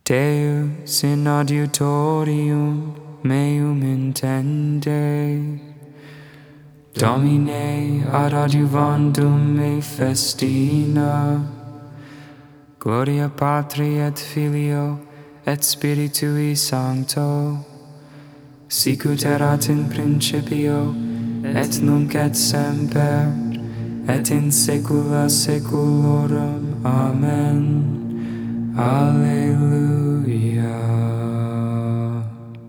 Deus in adiutorium meum intende, Domine ad adiuvandum me festina, Gloria Patri et Filio et Spiritui Sancto, sicut erat in principio, et nunc et semper, et in saecula saeculorum. Amen. Alleluia.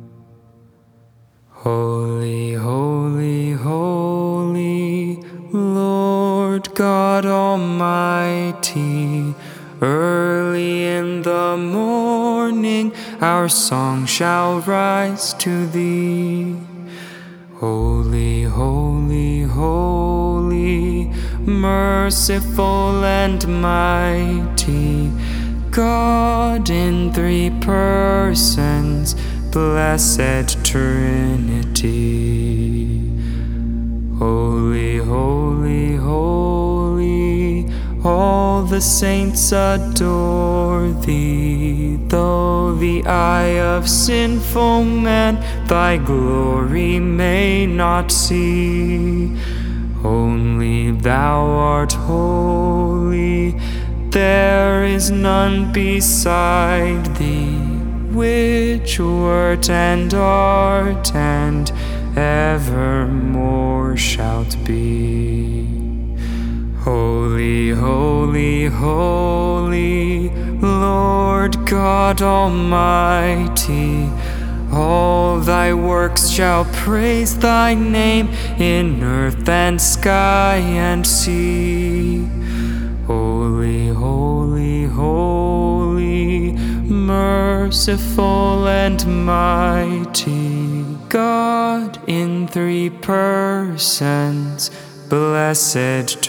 Holy, holy, holy, Lord God Almighty, early in the morning our song shall rise to Thee. Holy, holy, holy, merciful and mighty, God in three persons, blessed Trinity. Holy, holy, holy, all the saints adore Thee, though the eye of sinful man Thy glory may not see. Only Thou art holy, there is none beside Thee, which wert and art and evermore shalt be. Holy, holy, holy, Lord God Almighty, all Thy works shall praise Thy name in earth and sky and sea. Holy, holy, holy, merciful and mighty, God in three persons, blessed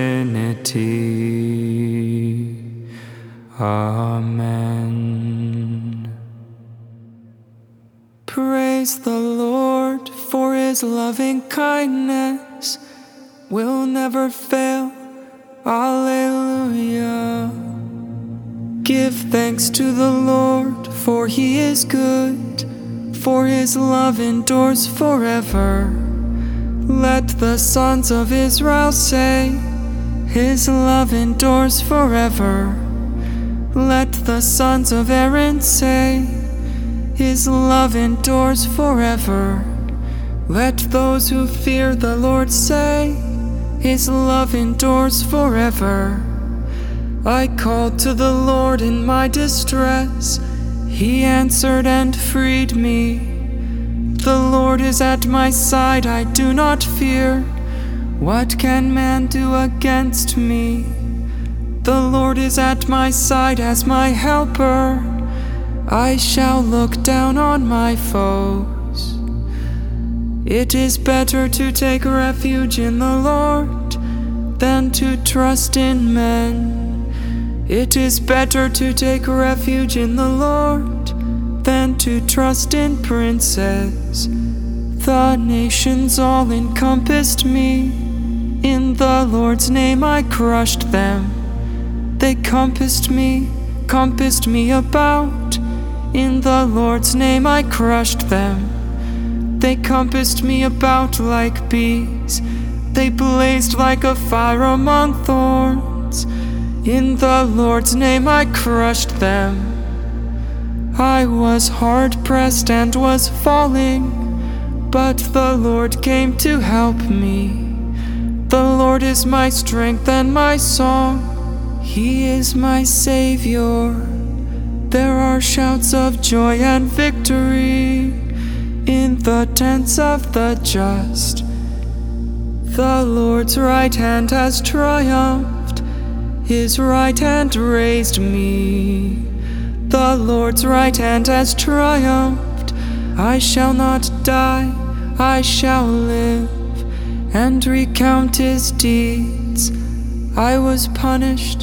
Trinity. Amen. Praise the Lord, for His loving kindness will never fail. Alleluia. Give thanks to the Lord, for He is good, for His love endures forever. Let the sons of Israel say, His love endures forever. Let the sons of Aaron say, His love endures forever. Let those who fear the Lord say, His love endures forever. I called to the Lord in my distress. He answered and freed me. The Lord is at my side, I do not fear. What can man do against me? The Lord is at my side as my helper. I shall look down on my foes. It is better to take refuge in the Lord than to trust in men. It is better to take refuge in the Lord than to trust in princes. The nations all encompassed me. In the Lord's name I crushed them. They compassed me about. In the Lord's name I crushed them. They compassed me about like bees. They blazed like a fire among thorns. In the Lord's name I crushed them. I was hard pressed and was falling, but the Lord came to help me. The Lord is my strength and my song. He is my Savior. There are shouts of joy and victory in the tents of the just. The Lord's right hand has triumphed. His right hand raised me. The Lord's right hand has triumphed. I shall not die, I shall live, and recount His deeds. I was punished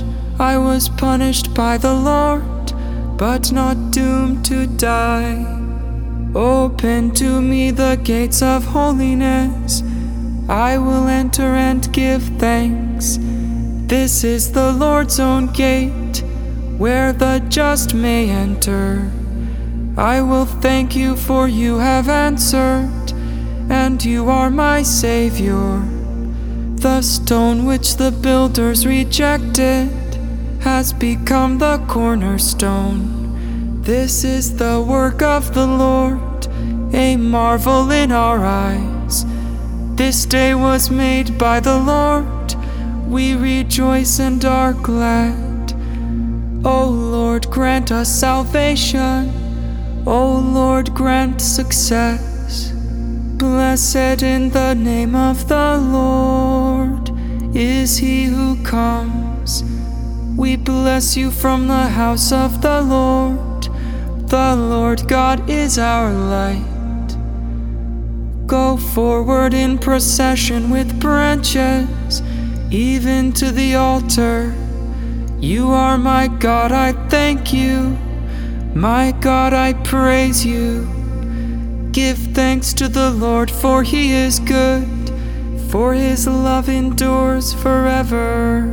by the Lord, but not doomed to die. Open to me the gates of holiness. I will enter and give thanks. This is the Lord's own gate. where the just may enter. I will thank you, for you have answered, and you are my Savior. The stone which the builders rejected has become the cornerstone. This is the work of the Lord, a marvel in our eyes. This day was made by the Lord, we rejoice and are glad. O Lord, grant us salvation. O Lord, grant success. Blessed in the name of the Lord is he who comes. We bless you from the house of the Lord. The Lord God is our light. Go forward in procession with branches, even to the altar. You are my God, I thank you. My God, I praise you. Give thanks to the Lord, for he is good, for his love endures forever.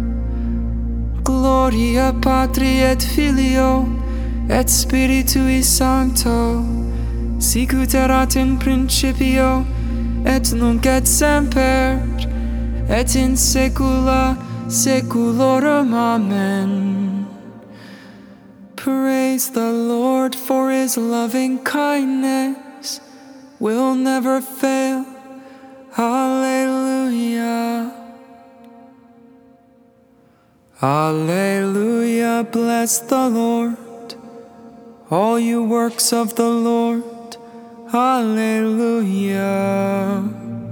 Gloria Patri et Filio et Spiritui Sancto, sicut erat in principio et nunc et semper et in saecula saeculorum. Amen. Praise the Lord, for his loving kindness will never fail. Alleluia. Alleluia. Bless the Lord, all you works of the Lord. Alleluia.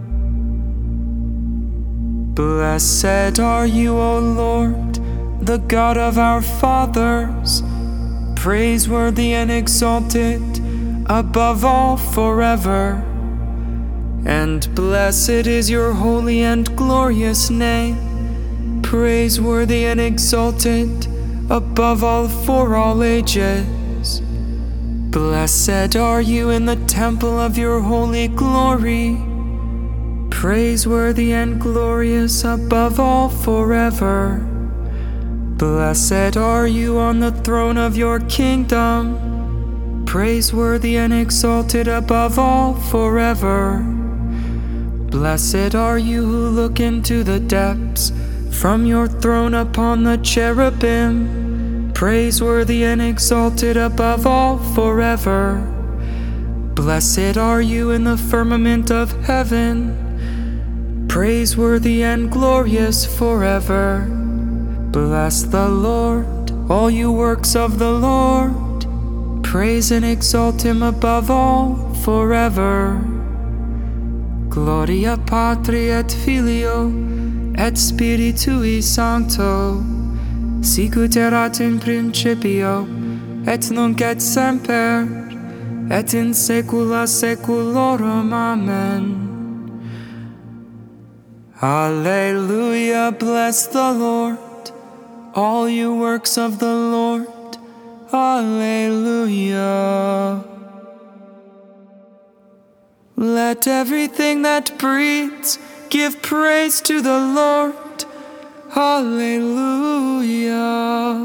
Blessed are you, O Lord, the God of our fathers, praiseworthy and exalted above all forever. And blessed is your holy and glorious name, praiseworthy and exalted above all for all ages. Blessed are you in the temple of your holy glory, praiseworthy and glorious above all forever. Blessed are you on the throne of your kingdom, praiseworthy and exalted above all forever. Blessed are you who look into the depths from your throne upon the cherubim, praiseworthy and exalted above all forever. Blessed are you in the firmament of heaven, praiseworthy and glorious forever. Bless the Lord, all you works of the Lord, praise and exalt him above all forever. Gloria Patri et Filio et Spiritui Sancto, sicut erat in principio et nunc et semper et in saecula saeculorum. Amen. Alleluia. Bless the Lord, all you works of the Lord. Alleluia. Let everything that breathes give praise to the Lord. Alleluia.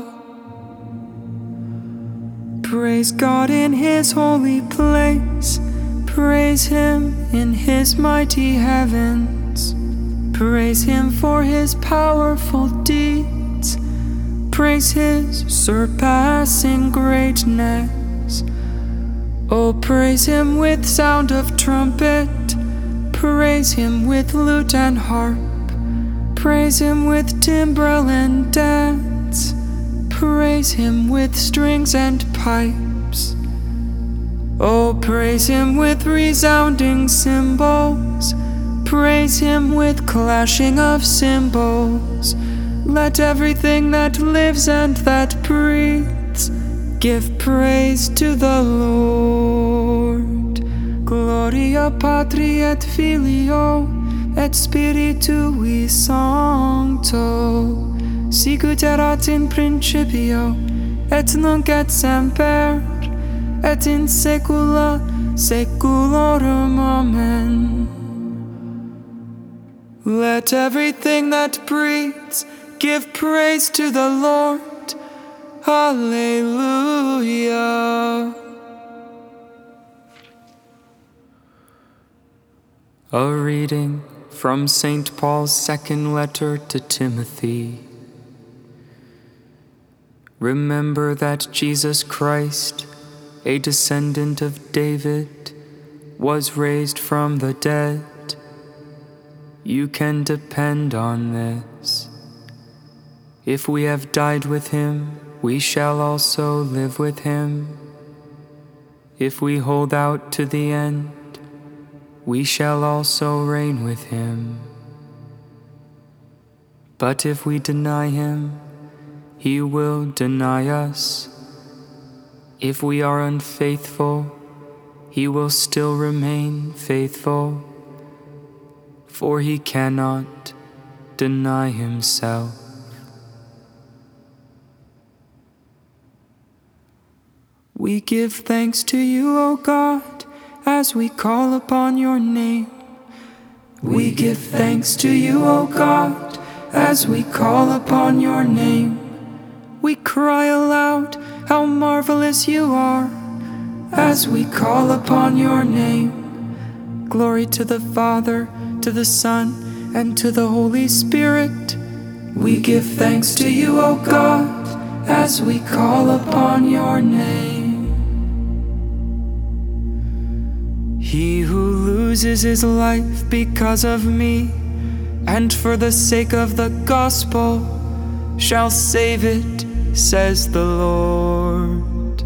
Praise God in his holy place. Praise him in his mighty heavens. Praise him for his powerful deeds. Praise his surpassing greatness. Oh, praise him with sound of trumpet. Praise him with lute and harp. Praise him with timbrel and dance. Praise him with strings and pipes. Oh, praise him with resounding cymbals. Praise him with clashing of cymbals. Let everything that lives and that breathes give praise to the Lord. Gloria Patri et Filio et Spiritui Sancto, sicut erat in principio et nunc et semper et in saecula saeculorum. Amen. Let everything that breathes give praise to the Lord. Hallelujah. A reading from St. Paul's second letter to Timothy. Remember that Jesus Christ, a descendant of David, was raised from the dead. You can depend on this. If we have died with him, we shall also live with him. If we hold out to the end, we shall also reign with him. But if we deny him, he will deny us. If we are unfaithful, he will still remain faithful, for he cannot deny himself. We give thanks to you, O God, as we call upon your name. We give thanks to you, O God, as we call upon your name. We cry aloud, how marvelous you are, as we call upon your name. Glory to the Father, to the Son, and to the Holy Spirit. We give thanks to you, O God, as we call upon your name. He who loses his life because of me, and for the sake of the gospel, shall save it, says the Lord.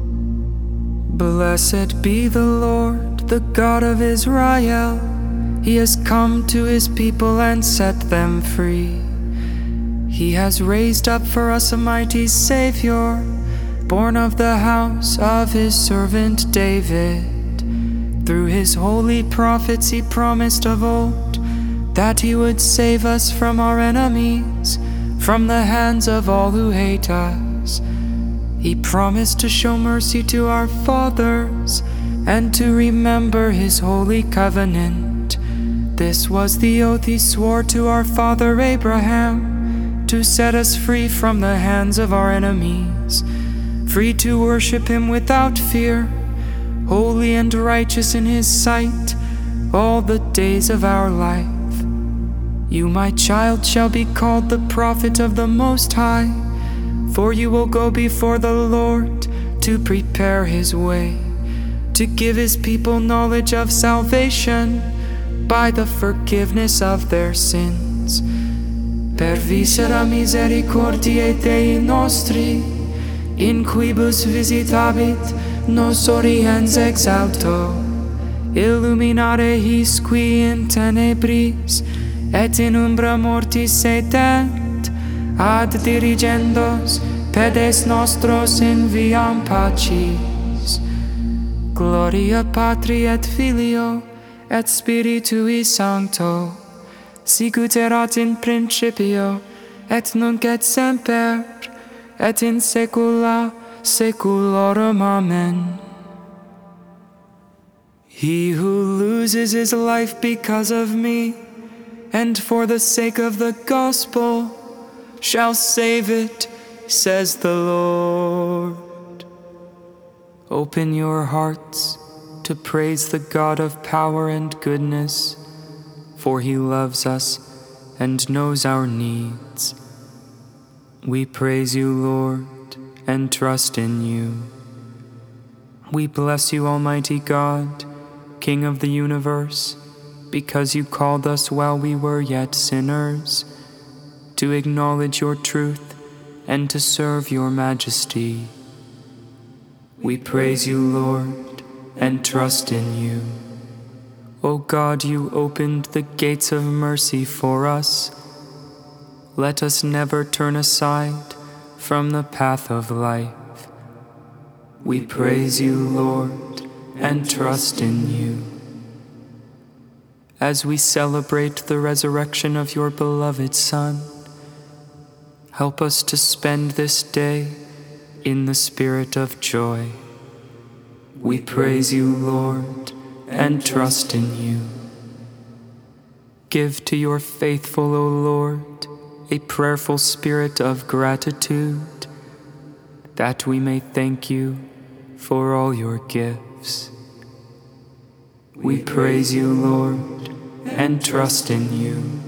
Blessed be the Lord, the God of Israel. He has come to his people and set them free. He has raised up for us a mighty Savior, born of the house of his servant David. Through his holy prophets he promised of old that he would save us from our enemies, from the hands of all who hate us. He promised to show mercy to our fathers and to remember his holy covenant. This was the oath he swore to our father Abraham, to set us free from the hands of our enemies, free to worship him without fear, holy and righteous in his sight all the days of our life. You, my child, shall be called the prophet of the Most High, for you will go before the Lord to prepare his way, to give his people knowledge of salvation by the forgiveness of their sins. Per viscera misericordiae Dei nostri, in quibus visitabit nos oriens exalto, illuminare his qui in tenebris et in umbra mortis sedet, ad dirigendos pedes nostros in viam pacis. Gloria Patri et Filio et Spiritui Sancto, sicut erat in principio et nunc et semper et in saecula saeculorum. Amen. He who loses his life because of me, and for the sake of the gospel, shall save it, says the Lord. Open your hearts to praise the God of power and goodness, for he loves us and knows our needs. We praise you, Lord, and trust in you. We bless you, Almighty God, King of the universe, because you called us while we were yet sinners, to acknowledge your truth and to serve your majesty. We praise you, Lord, and trust in you. O God, you opened the gates of mercy for us. Let us never turn aside from the path of life. We praise you, Lord, and trust in you. As we celebrate the resurrection of your beloved Son, help us to spend this day in the spirit of joy. We praise you, Lord, and trust in you. Give to your faithful, O Lord, a prayerful spirit of gratitude, that we may thank you for all your gifts. We praise you, Lord, and trust in you.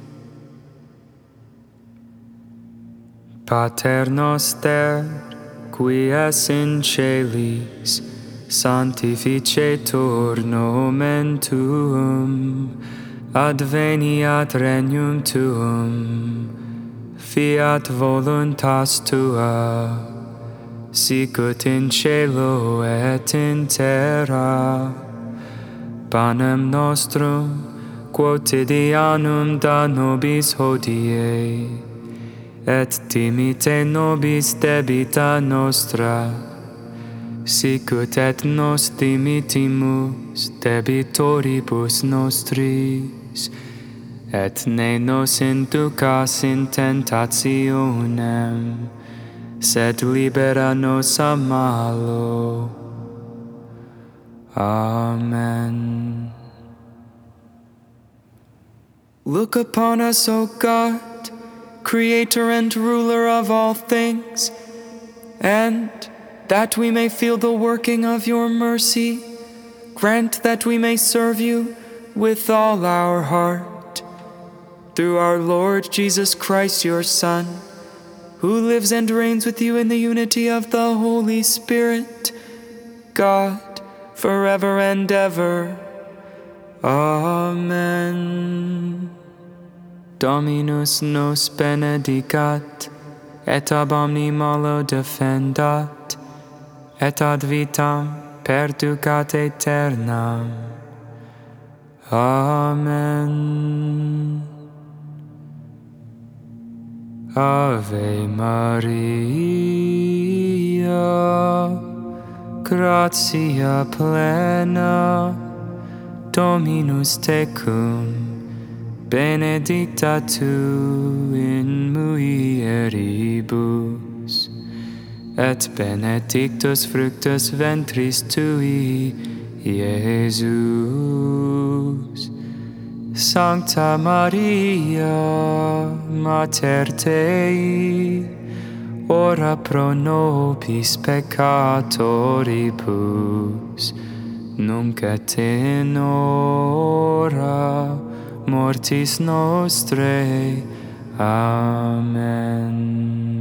Pater noster, qui es in celis, sanctificetur nomen tuum, adveniat regnum tuum, fiat voluntas tua, sicut in cielo et in terra. Panem nostrum quotidianum da nobis hodie, et dimite nobis debita nostra, sicut et nos dimitimus debitoribus nostris, et ne nos inducas in tentationem, sed libera nos a malo. Amen. Look upon us, O God, Creator and ruler of all things, and that we may feel the working of your mercy, grant that we may serve you with all our heart. Through our Lord Jesus Christ, your Son, who lives and reigns with you in the unity of the Holy Spirit, God, forever and ever. Amen. Dominus nos benedicat, et ab omni malo defendat, et ad vitam perducat aeternam. Amen. Ave Maria, gratia plena, Dominus tecum, benedicta tu in mulieribus, et benedictus fructus ventris tui, Iesus. Sancta Maria, Mater Dei, ora pro nobis peccatoribus, nunc et in hora mortis nostrae. Amen.